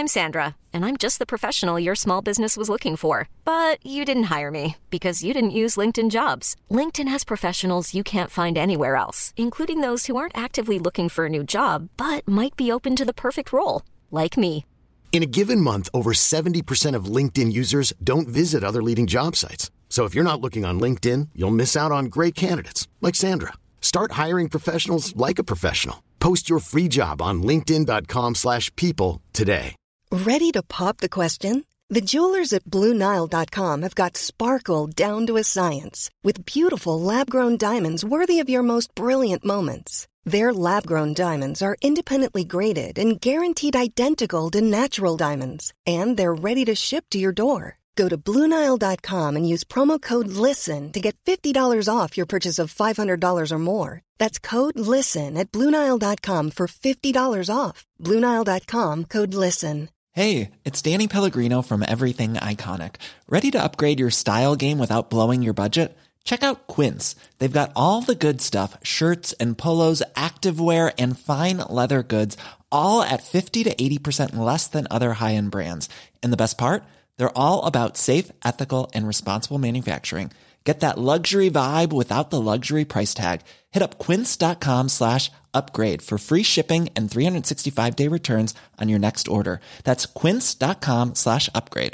I'm Sandra, and I'm just the professional your small business was looking for. But you didn't hire me because you didn't use LinkedIn Jobs. LinkedIn has professionals you can't find anywhere else, including those who aren't actively looking for a new job, but might be open to the perfect role, like me. In a given month, over 70% of LinkedIn users don't visit other leading job sites. So if you're not looking on LinkedIn, you'll miss out on great candidates like Sandra. Start hiring professionals like a professional. Post your free job on linkedin.com/people today. Ready to pop the question? The jewelers at BlueNile.com have got sparkle down to a science with beautiful lab-grown diamonds worthy of your most brilliant moments. Their lab-grown diamonds are independently graded and guaranteed identical to natural diamonds, and they're ready to ship to your door. Go to BlueNile.com and use promo code LISTEN to get $50 off your purchase of $500 or more. That's code LISTEN at BlueNile.com for $50 off. BlueNile.com, code LISTEN. Hey, it's Danny Pellegrino from Everything Iconic. Ready to upgrade your style game without blowing your budget? Check out Quince. They've got all the good stuff, shirts and polos, activewear, and fine leather goods, all at 50 to 80% less than other high-end brands. And the best part? They're all about safe, ethical, and responsible manufacturing. Get that luxury vibe without the luxury price tag. Hit up quince.com/upgrade for free shipping and 365-day returns on your next order. That's quince.com/upgrade.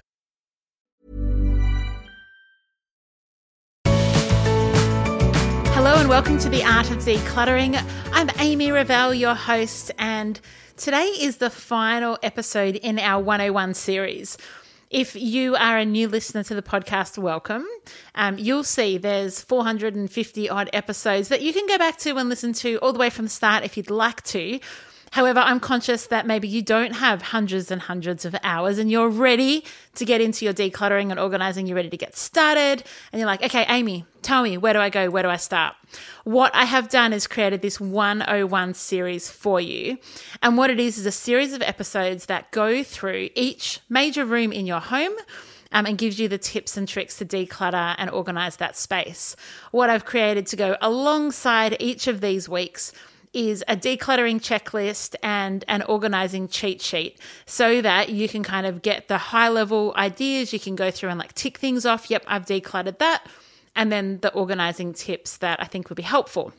Hello and welcome to The Art of Decluttering. I'm Amy Revell, your host, and today is the final episode in our 101 series. If you are a new listener to the podcast, welcome. You'll see there's 450 odd episodes that you can go back to and listen to all the way from the start if you'd like to. However, I'm conscious that maybe you don't have hundreds and hundreds of hours and you're ready to get into your decluttering and organizing. You're ready to get started and you're like, okay, Amy, tell me, where do I go? Where do I start? What I have done is created this 101 series for you. And what it is a series of episodes that go through each major room in your home and gives you the tips and tricks to declutter and organize that space. What I've created to go alongside each of these weeks is a decluttering checklist and an organizing cheat sheet so that you can kind of get the high level ideas. You can go through and like tick things off. Yep, I've decluttered that. And then the organizing tips that I think would be helpful.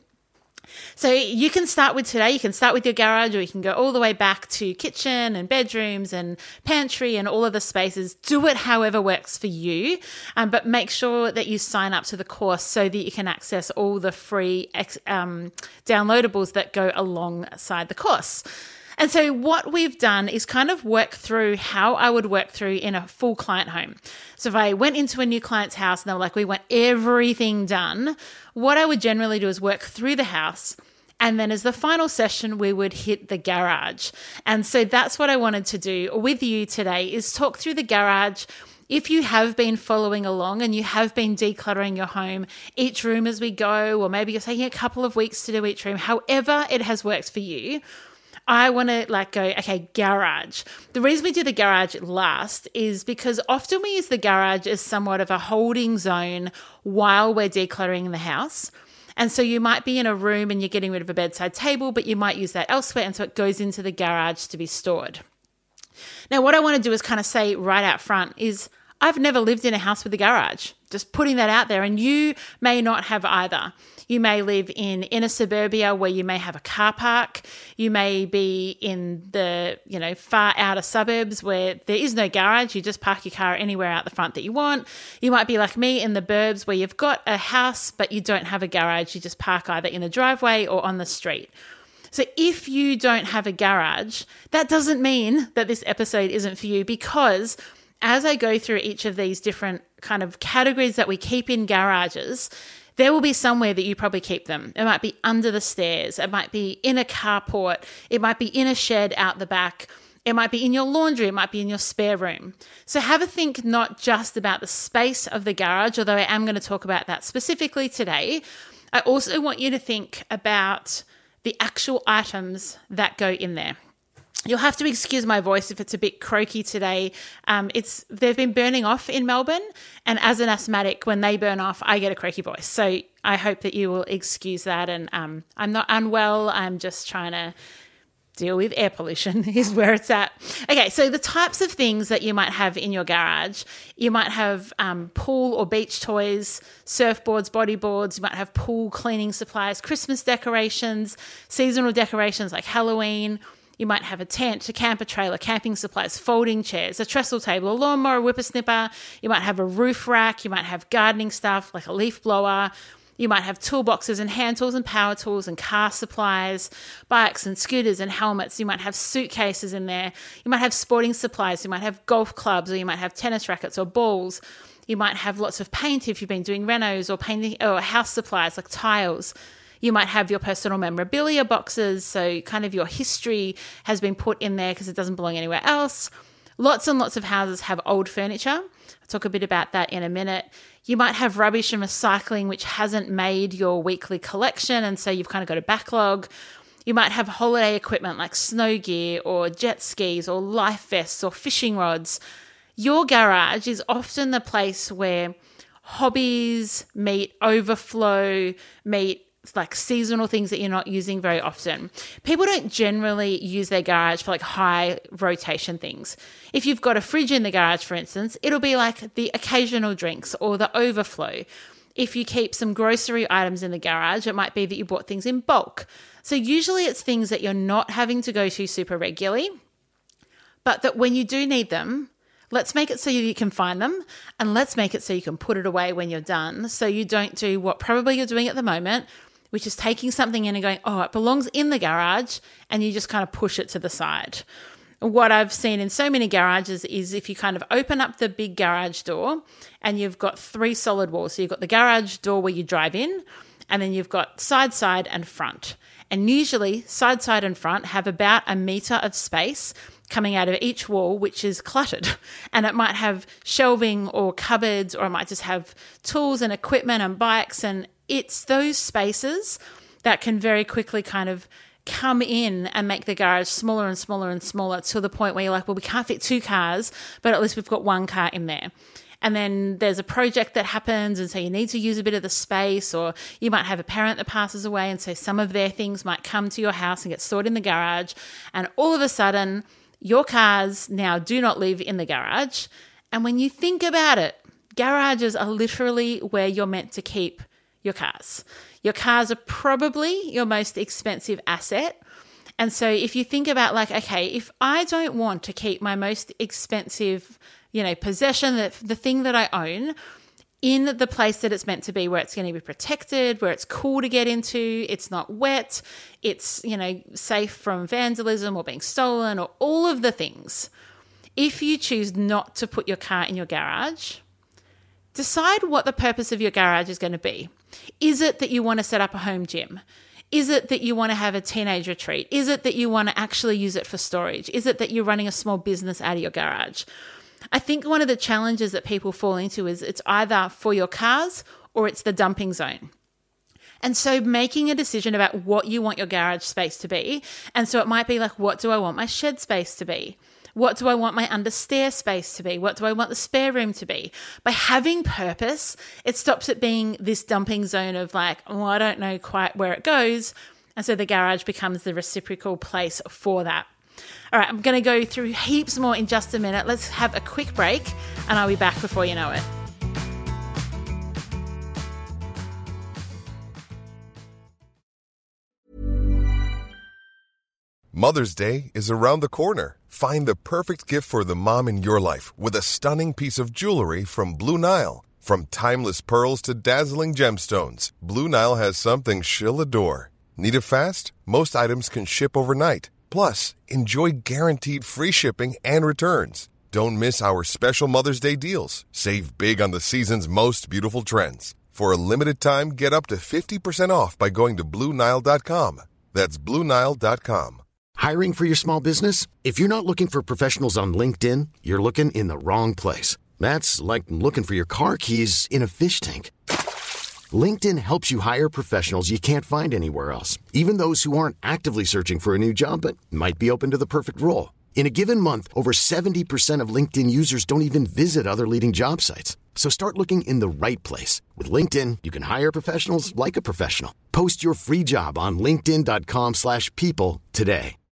So you can start with today, you can start with your garage, or you can go all the way back to kitchen and bedrooms and pantry and all of the spaces. Do it however works for you, but make sure that you sign up to the course so that you can access all the free downloadables that go alongside the course. And so what we've done is kind of work through how I would work through in a full client home. So if I went into a new client's house and they were like, we want everything done, what I would generally do is work through the house. And then as the final session, we would hit the garage. And so that's what I wanted to do with you today is talk through the garage. If you have been following along and you have been decluttering your home each room as we go, or maybe you're taking a couple of weeks to do each room, however it has worked for you, I want to go, okay, garage. The reason we do the garage last is because often we use the garage as somewhat of a holding zone while we're decluttering the house. And so you might be in a room and you're getting rid of a bedside table, but you might use that elsewhere. And so it goes into the garage to be stored. Now, what I want to do is kind of say right out front is I've never lived in a house with a garage. Just putting that out there. And you may not have either. You may live in inner suburbia where you may have a car park. You may be in the, far outer suburbs where there is no garage. You just park your car anywhere out the front that you want. You might be like me in the burbs where you've got a house, but you don't have a garage. You just park either in the driveway or on the street. So if you don't have a garage, that doesn't mean that this episode isn't for you, because as I go through each of these different kind of categories that we keep in garages, there will be somewhere that you probably keep them. It might be under the stairs. It might be in a carport. It might be in a shed out the back. It might be in your laundry. It might be in your spare room. So have a think not just about the space of the garage, although I am going to talk about that specifically today. I also want you to think about the actual items that go in there. You'll have to excuse my voice if it's a bit croaky today. They've been burning off in Melbourne, and as an asthmatic, when they burn off, I get a croaky voice. So I hope that you will excuse that. And I'm not unwell. I'm just trying to deal with air pollution is where it's at. Okay, so the types of things that you might have in your garage, you might have pool or beach toys, surfboards, bodyboards, you might have pool cleaning supplies, Christmas decorations, seasonal decorations like Halloween. You might have a tent, a camper trailer, camping supplies, folding chairs, a trestle table, a lawnmower, whippersnipper. You might have a roof rack. You might have gardening stuff like a leaf blower. You might have toolboxes and hand tools and power tools and car supplies, bikes and scooters and helmets. You might have suitcases in there. You might have sporting supplies. You might have golf clubs, or you might have tennis rackets or balls. You might have lots of paint if you've been doing renos, or painting, or house supplies like tiles. You might have your personal memorabilia boxes, so kind of your history has been put in there because it doesn't belong anywhere else. Lots and lots of houses have old furniture. I'll talk a bit about that in a minute. You might have rubbish and recycling which hasn't made your weekly collection, and so you've kind of got a backlog. You might have holiday equipment like snow gear or jet skis or life vests or fishing rods. Your garage is often the place where hobbies meet overflow, meet like seasonal things that you're not using very often. People don't generally use their garage for like high rotation things. If you've got a fridge in the garage, for instance, it'll be like the occasional drinks or the overflow. If you keep some grocery items in the garage, it might be that you bought things in bulk. So usually it's things that you're not having to go to super regularly, but that when you do need them, let's make it so you can find them, and let's make it so you can put it away when you're done, so you don't do what probably you're doing at the moment, which is taking something in and going, oh, it belongs in the garage, and you just kind of push it to the side. What I've seen in so many garages is if you kind of open up the big garage door and you've got 3 solid walls. So you've got the garage door where you drive in, and then you've got side, and front. And usually side, and front have about a metre of space coming out of each wall, which is cluttered. And it might have shelving or cupboards, or it might just have tools and equipment and bikes, and it's those spaces that can very quickly kind of come in and make the garage smaller and smaller and smaller to the point where you're like, well, we can't fit 2 cars, but at least we've got 1 car in there. And then there's a project that happens, and so you need to use a bit of the space, or you might have a parent that passes away, and so some of their things might come to your house and get stored in the garage, and all of a sudden your cars now do not live in the garage. And when you think about it, garages are literally where you're meant to keep your cars. Your cars are probably your most expensive asset. And so if you think about like, okay, if I don't want to keep my most expensive, possession, the thing that I own, in the place that it's meant to be, where it's going to be protected, where it's cool to get into, it's not wet, it's, safe from vandalism or being stolen or all of the things. If you choose not to put your car in your garage, decide what the purpose of your garage is going to be. Is it that you want to set up a home gym? Is it that you want to have a teenage retreat? Is it that you want to actually use it for storage? Is it that you're running a small business out of your garage? I think one of the challenges that people fall into is it's either for your cars or it's the dumping zone. And so making a decision about what you want your garage space to be. And so it might be like, what do I want my shed space to be? What do I want my understair space to be? What do I want the spare room to be? By having purpose, it stops it being this dumping zone of like, oh, I don't know quite where it goes. And so the garage becomes the reciprocal place for that. All right, I'm going to go through heaps more in just a minute. Let's have a quick break, and I'll be back before you know it. Mother's Day is around the corner. Find the perfect gift for the mom in your life with a stunning piece of jewelry from Blue Nile. From timeless pearls to dazzling gemstones, Blue Nile has something she'll adore. Need it fast? Most items can ship overnight. Plus, enjoy guaranteed free shipping and returns. Don't miss our special Mother's Day deals. Save big on the season's most beautiful trends. For a limited time, get up to 50% off by going to BlueNile.com. That's BlueNile.com. Hiring for your small business? If you're not looking for professionals on LinkedIn, you're looking in the wrong place. That's like looking for your car keys in a fish tank. LinkedIn helps you hire professionals you can't find anywhere else, even those who aren't actively searching for a new job but might be open to the perfect role. In a given month, over 70% of LinkedIn users don't even visit other leading job sites. So start looking in the right place. With LinkedIn, you can hire professionals like a professional. Post your free job on linkedin.com/people today.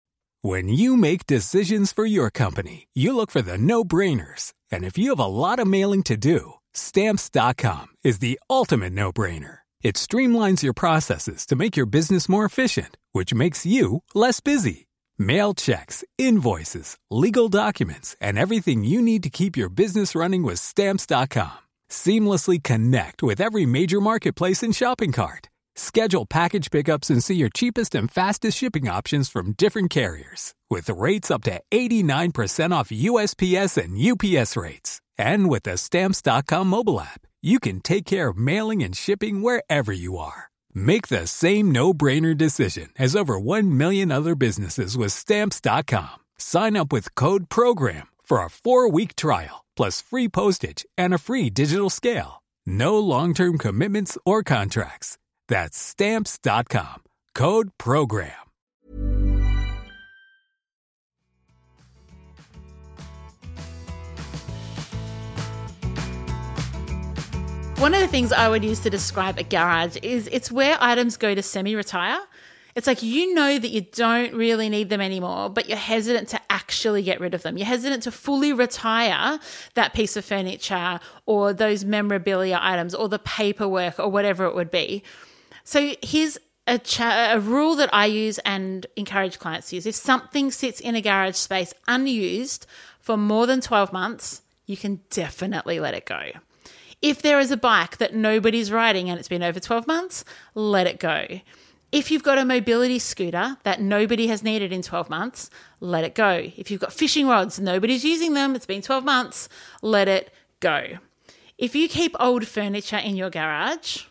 When you make decisions for your company, you look for the no-brainers. And if you have a lot of mailing to do, Stamps.com is the ultimate no-brainer. It streamlines your processes to make your business more efficient, which makes you less busy. Mail checks, invoices, legal documents, and everything you need to keep your business running with Stamps.com. Seamlessly connect with every major marketplace and shopping cart. Schedule package pickups and see your cheapest and fastest shipping options from different carriers, with rates up to 89% off USPS and UPS rates. And with the Stamps.com mobile app, you can take care of mailing and shipping wherever you are. Make the same no-brainer decision as over 1 million other businesses with Stamps.com. Sign up with code PROGRAM for a 4-week trial, plus free postage and a free digital scale. No long-term commitments or contracts. That's Stamps.com. Code PROGRAM. One of the things I would use to describe a garage is it's where items go to semi-retire. It's like you know that you don't really need them anymore, but you're hesitant to actually get rid of them. You're hesitant to fully retire that piece of furniture or those memorabilia items or the paperwork or whatever it would be. So here's a rule that I use and encourage clients to use. If something sits in a garage space unused for more than 12 months, you can definitely let it go. If there is a bike that nobody's riding and it's been over 12 months, let it go. If you've got a mobility scooter that nobody has needed in 12 months, let it go. If you've got fishing rods, nobody's using them, it's been 12 months, let it go. If you keep old furniture in your garage,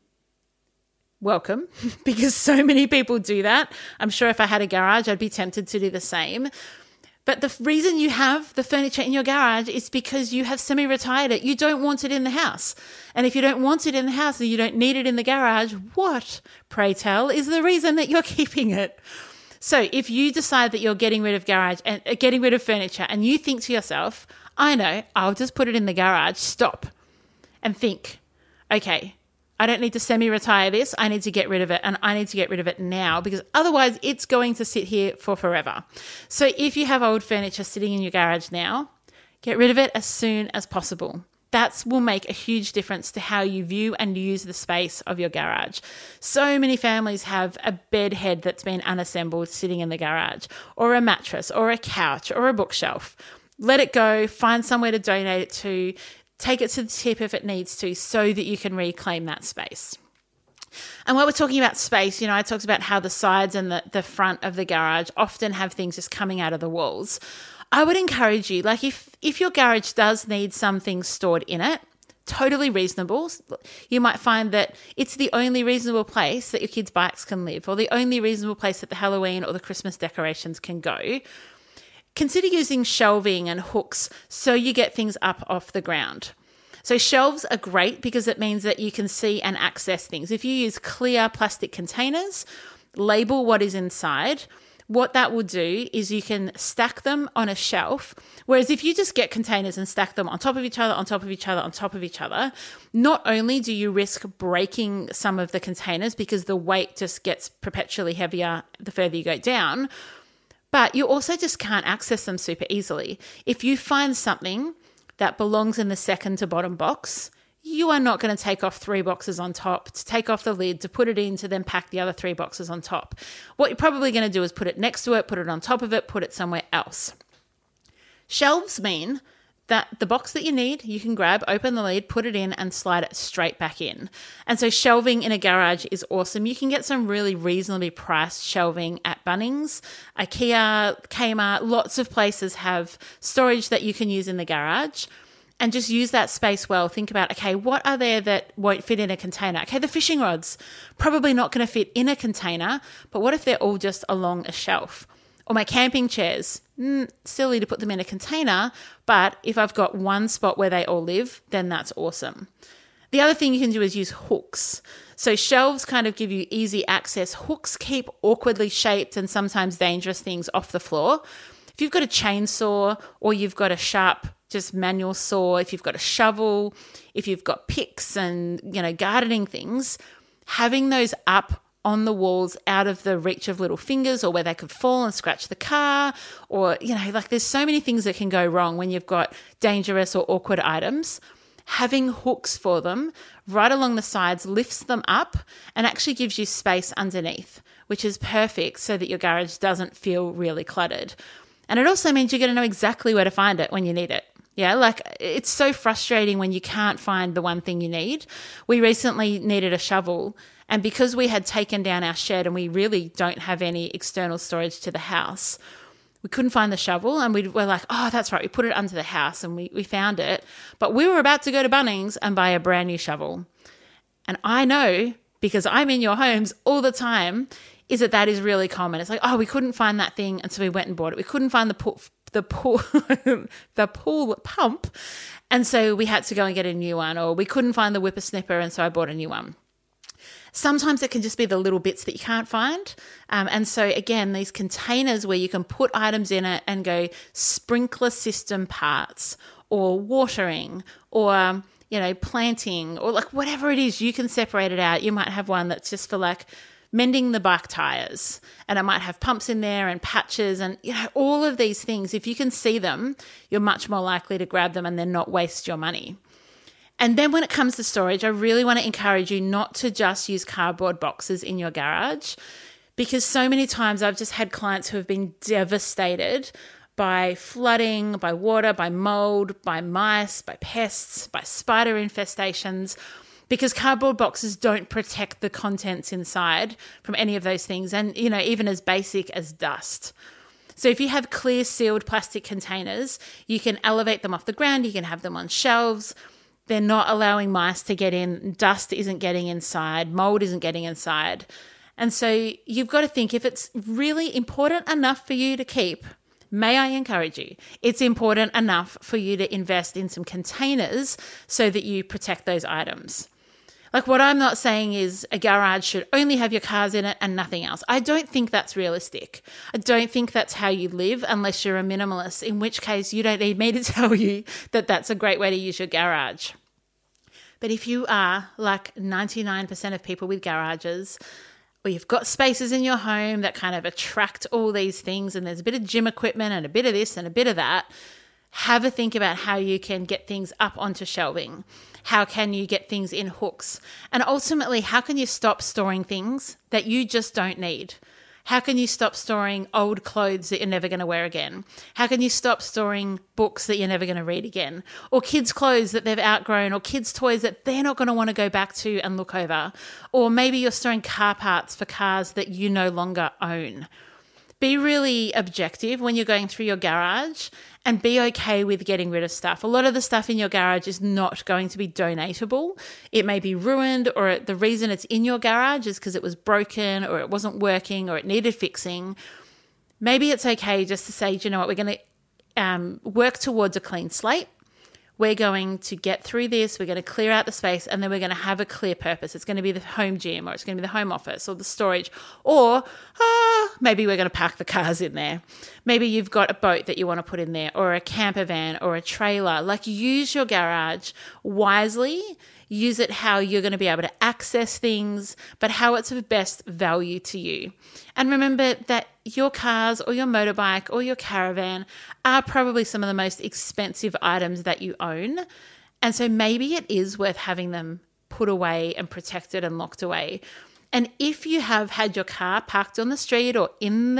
welcome, because so many people do that. I'm sure if I had a garage, I'd be tempted to do the same. But the reason you have the furniture in your garage is because you have semi-retired it. You don't want it in the house. And if you don't want it in the house and you don't need it in the garage, what, pray tell, is the reason that you're keeping it? So if you decide that you're getting rid of getting rid of furniture and you think to yourself, I know, I'll just put it in the garage, stop and think, okay, I don't need to semi-retire this. I need to get rid of it, and I need to get rid of it now because otherwise it's going to sit here for forever. So if you have old furniture sitting in your garage now, get rid of it as soon as possible. That will make a huge difference to how you view and use the space of your garage. So many families have a bed head that's been unassembled sitting in the garage, or a mattress, or a couch, or a bookshelf. Let it go, find somewhere to donate it to, take it to the tip if it needs to so that you can reclaim that space. And while we're talking about space, I talked about how the sides and the front of the garage often have things just coming out of the walls. I would encourage you, like if your garage does need some things stored in it, totally reasonable. You might find that it's the only reasonable place that your kids' bikes can live, or the only reasonable place that the Halloween or the Christmas decorations can go. Consider using shelving and hooks so you get things up off the ground. So shelves are great because it means that you can see and access things. If you use clear plastic containers, label what is inside, what that will do is you can stack them on a shelf. Whereas if you just get containers and stack them on top of each other, on top of each other, on top of each other, not only do you risk breaking some of the containers because the weight just gets perpetually heavier the further you go down, but you also just can't access them super easily. If you find something that belongs in the second to bottom box, you are not going to take off 3 boxes on top, to take off the lid, to put it in, to then pack the other 3 boxes on top. What you're probably going to do is put it next to it, put it on top of it, put it somewhere else. Shelves mean that the box that you need, you can grab, open the lid, put it in and slide it straight back in. And so shelving in a garage is awesome. You can get some really reasonably priced shelving at Bunnings, IKEA, Kmart. Lots of places have storage that you can use in the garage. And just use that space well. Think about, okay, what are there that won't fit in a container? Okay, the fishing rods, probably not going to fit in a container, but what if they're all just along a shelf? Or my camping chairs, silly to put them in a container, but if I've got one spot where they all live, then that's awesome. The other thing you can do is use hooks. So shelves kind of give you easy access. Hooks keep awkwardly shaped and sometimes dangerous things off the floor. If you've got a chainsaw or you've got a sharp just manual saw, if you've got a shovel, if you've got picks and, gardening things, having those up on the walls out of the reach of little fingers, or where they could fall and scratch the car, or, like there's so many things that can go wrong when you've got dangerous or awkward items. Having hooks for them right along the sides lifts them up and actually gives you space underneath, which is perfect so that your garage doesn't feel really cluttered. And it also means you're going to know exactly where to find it when you need it. Yeah, like it's so frustrating when you can't find the one thing you need. We recently needed a shovel, and because we had taken down our shed and we really don't have any external storage to the house, we couldn't find the shovel, and we were like, oh, that's right, we put it under the house, and we found it. But we were about to go to Bunnings and buy a brand new shovel. And I know, because I'm in your homes all the time, is that is really common. It's like, oh, we couldn't find that thing, and so we went and bought it. We couldn't find the pool pump, and so we had to go and get a new one. Or we couldn't find the whippersnipper, and so I bought a new one. Sometimes it can just be the little bits that you can't find. And so, again, these containers where you can put items in it and go sprinkler system parts, or watering, or, planting, or like whatever it is, you can separate it out. You might have one that's just for like mending the bike tires, and it might have pumps in there and patches and, all of these things. If you can see them, you're much more likely to grab them and then not waste your money. And then when it comes to storage, I really want to encourage you not to just use cardboard boxes in your garage, because so many times I've just had clients who have been devastated by flooding, by water, by mold, by mice, by pests, by spider infestations, because cardboard boxes don't protect the contents inside from any of those things, and, even as basic as dust. So if you have clear sealed plastic containers, you can elevate them off the ground, you can have them on shelves. They're not allowing mice to get in, dust isn't getting inside, mold isn't getting inside. And so you've got to think, if it's really important enough for you to keep, may I encourage you, it's important enough for you to invest in some containers so that you protect those items. Like, what I'm not saying is a garage should only have your cars in it and nothing else. I don't think that's realistic. I don't think that's how you live unless you're a minimalist, in which case you don't need me to tell you that that's a great way to use your garage. But if you are like 99% of people with garages, or you've got spaces in your home that kind of attract all these things, and there's a bit of gym equipment and a bit of this and a bit of that, have a think about how you can get things up onto shelving. How can you get things in hooks? And ultimately, how can you stop storing things that you just don't need? How can you stop storing old clothes that you're never going to wear again? How can you stop storing books that you're never going to read again? Or kids' clothes that they've outgrown, or kids' toys that they're not going to want to go back to and look over? Or maybe you're storing car parts for cars that you no longer own. Be really objective when you're going through your garage, and be okay with getting rid of stuff. A lot of the stuff in your garage is not going to be donatable. It may be ruined, or the reason it's in your garage is because it was broken, or it wasn't working, or it needed fixing. Maybe it's okay just to say, you know what, we're going to work towards a clean slate. We're going to get through this, we're going to clear out the space, and then we're going to have a clear purpose. It's going to be the home gym, or it's going to be the home office, or the storage, or maybe we're going to park the cars in there. Maybe you've got a boat that you want to put in there, or a camper van, or a trailer. Like, use your garage wisely. Use it how you're going to be able to access things, but how it's of best value to you. And remember that your cars or your motorbike or your caravan are probably some of the most expensive items that you own. And so maybe it is worth having them put away and protected and locked away. And if you have had your car parked on the street, or in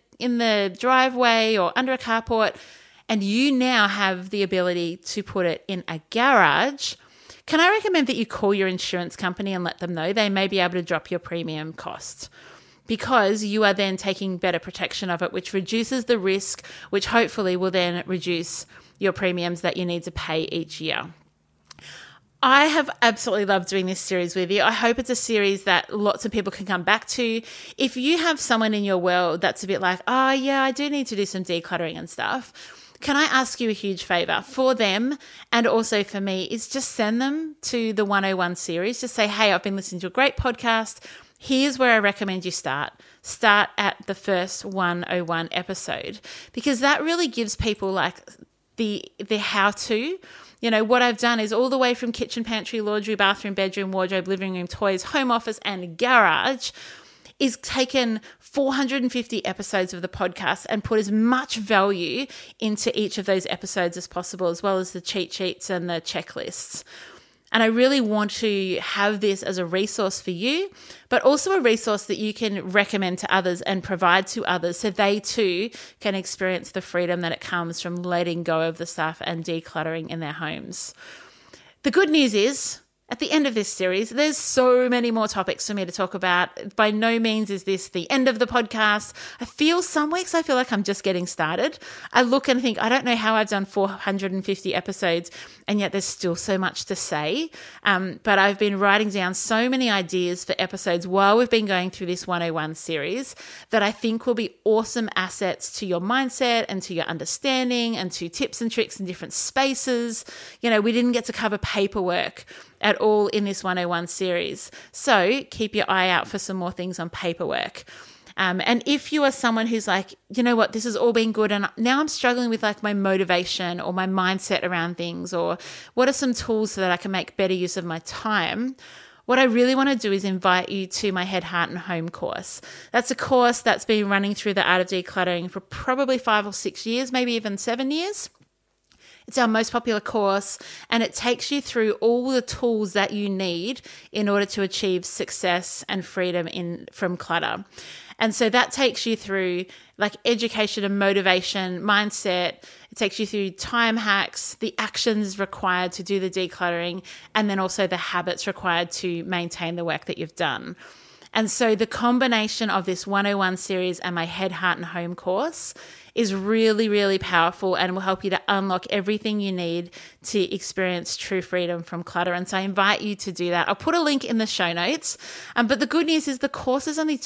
the driveway, or under a carport, and you now have the ability to put it in a garage, can I recommend that you call your insurance company and let them know? They may be able to drop your premium cost, because you are then taking better protection of it, which reduces the risk, which hopefully will then reduce your premiums that you need to pay each year. I have absolutely loved doing this series with you. I hope it's a series that lots of people can come back to. If you have someone in your world that's a bit like, oh yeah, I do need to do some decluttering and stuff, can I ask you a huge favor for them and also for me, is just send them to the 101 series. Just say, hey, I've been listening to a great podcast. Here's where I recommend you start. Start at the first 101 episode, because that really gives people like the how-to. You know, what I've done is all the way from kitchen, pantry, laundry, bathroom, bedroom, wardrobe, living room, toys, home office, and garage. is taken 450 episodes of the podcast and put as much value into each of those episodes as possible, as well as the cheat sheets and the checklists. And I really want to have this as a resource for you, but also a resource that you can recommend to others and provide to others so they too can experience the freedom that it comes from letting go of the stuff and decluttering in their homes. The good news is, at the end of this series, there's so many more topics for me to talk about. By no means is this the end of the podcast. Some weeks I feel like I'm just getting started. I look and think, I don't know how I've done 450 episodes, and yet there's still so much to say. But I've been writing down so many ideas for episodes while we've been going through this 101 series that I think will be awesome assets to your mindset and to your understanding and to tips and tricks in different spaces. You know, we didn't get to cover paperwork at all in this 101 series. So keep your eye out for some more things on paperwork. And if you are someone who's like, you know what, this has all been good and now I'm struggling with like my motivation or my mindset around things, or what are some tools so that I can make better use of my time, what I really want to do is invite you to my Head, Heart and Home course. That's a course that's been running through the Art of Decluttering for probably 5 or 6 years, maybe even 7 years. It's our most popular course, and it takes you through all the tools that you need in order to achieve success and freedom from clutter. And so that takes you through like education and motivation, mindset. It takes you through time hacks, the actions required to do the decluttering, and then also the habits required to maintain the work that you've done. And so the combination of this 101 series and my Head, Heart and Home course is really, really powerful and will help you to unlock everything you need to experience true freedom from clutter. And so I invite you to do that. I'll put a link in the show notes. But the good news is the course is only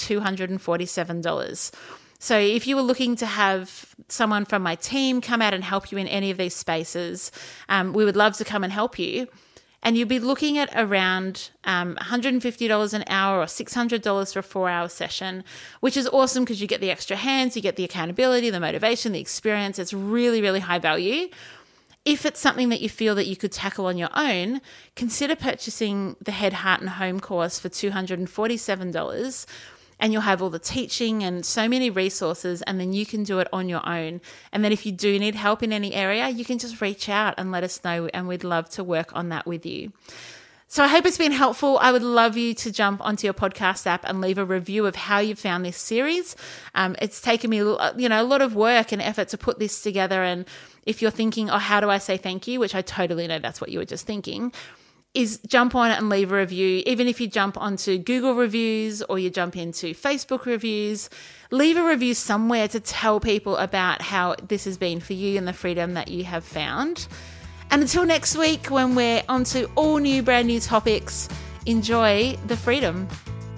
$247. So if you were looking to have someone from my team come out and help you in any of these spaces, we would love to come and help you. And you'll be looking at around $150 an hour or $600 for a 4-hour session, which is awesome because you get the extra hands, you get the accountability, the motivation, the experience. It's really, really high value. If it's something that you feel that you could tackle on your own, consider purchasing the Head, Heart and Home course for $247. And you'll have all the teaching and so many resources, and then you can do it on your own. And then if you do need help in any area, you can just reach out and let us know, and we'd love to work on that with you. So I hope it's been helpful. I would love you to jump onto your podcast app and leave a review of how you found this series. It's taken me, a lot of work and effort to put this together. And if you're thinking, oh, how do I say thank you? Which I totally know that's what you were just thinking. Is jump on it and leave a review. Even if you jump onto Google reviews or you jump into Facebook reviews, leave a review somewhere to tell people about how this has been for you and the freedom that you have found. And until next week, when we're onto all new, brand new topics, enjoy the freedom.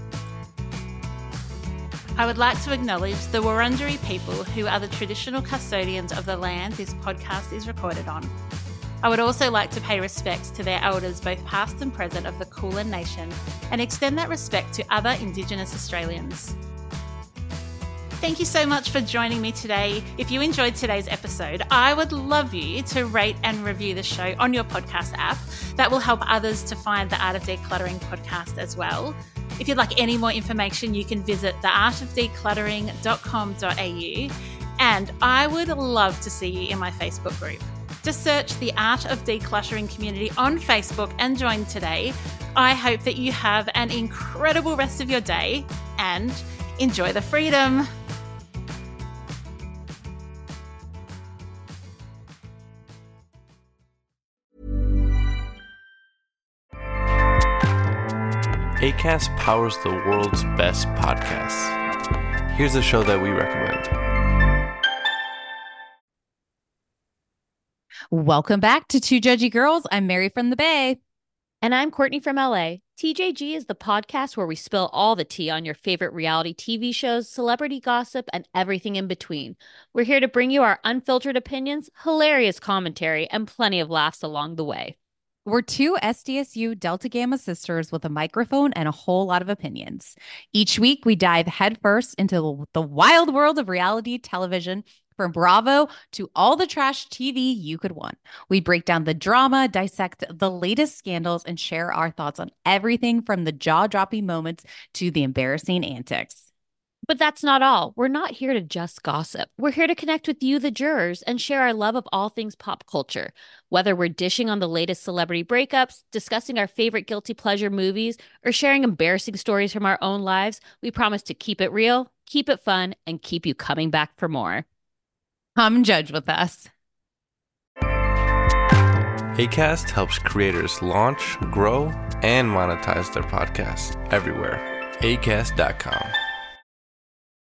I would like to acknowledge the Wurundjeri people, who are the traditional custodians of the land this podcast is recorded on. I would also like to pay respects to their elders, both past and present, of the Kulin Nation, and extend that respect to other Indigenous Australians. Thank you so much for joining me today. If you enjoyed today's episode, I would love you to rate and review the show on your podcast app. That will help others to find the Art of Decluttering podcast as well. If you'd like any more information, you can visit theartofdecluttering.com.au, and I would love to see you in my Facebook group. Just search the Art of Decluttering community on Facebook and join today. I hope that you have an incredible rest of your day and enjoy the freedom. Acast powers the world's best podcasts. Here's a show that we recommend. Welcome back to Two Judgy Girls. I'm Mary from the Bay. And I'm Courtney from LA. TJG is the podcast where we spill all the tea on your favorite reality TV shows, celebrity gossip, and everything in between. We're here to bring you our unfiltered opinions, hilarious commentary, and plenty of laughs along the way. We're two SDSU Delta Gamma sisters with a microphone and a whole lot of opinions. Each week, we dive headfirst into the wild world of reality television, from Bravo to all the trash TV you could want. We break down the drama, dissect the latest scandals, and share our thoughts on everything from the jaw-dropping moments to the embarrassing antics. But that's not all. We're not here to just gossip. We're here to connect with you, the jurors, and share our love of all things pop culture. Whether we're dishing on the latest celebrity breakups, discussing our favorite guilty pleasure movies, or sharing embarrassing stories from our own lives, we promise to keep it real, keep it fun, and keep you coming back for more. Come judge with us. Acast helps creators launch, grow, and monetize their podcasts everywhere. Acast.com.